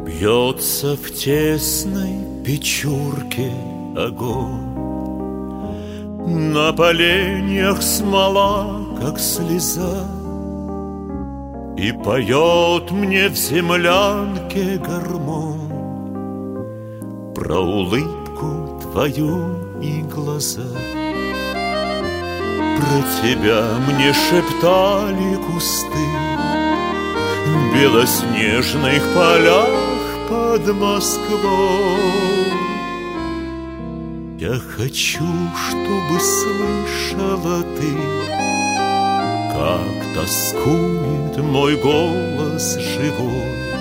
Бьется в тесной печурке огонь, на поленьях смола, как слеза, и поет мне в землянке гармонь про улыбку твою и глаза. Про тебя мне шептали кусты в белоснежных полях под Москвой. Я хочу, чтобы слышала ты, как тоскует мой голос живой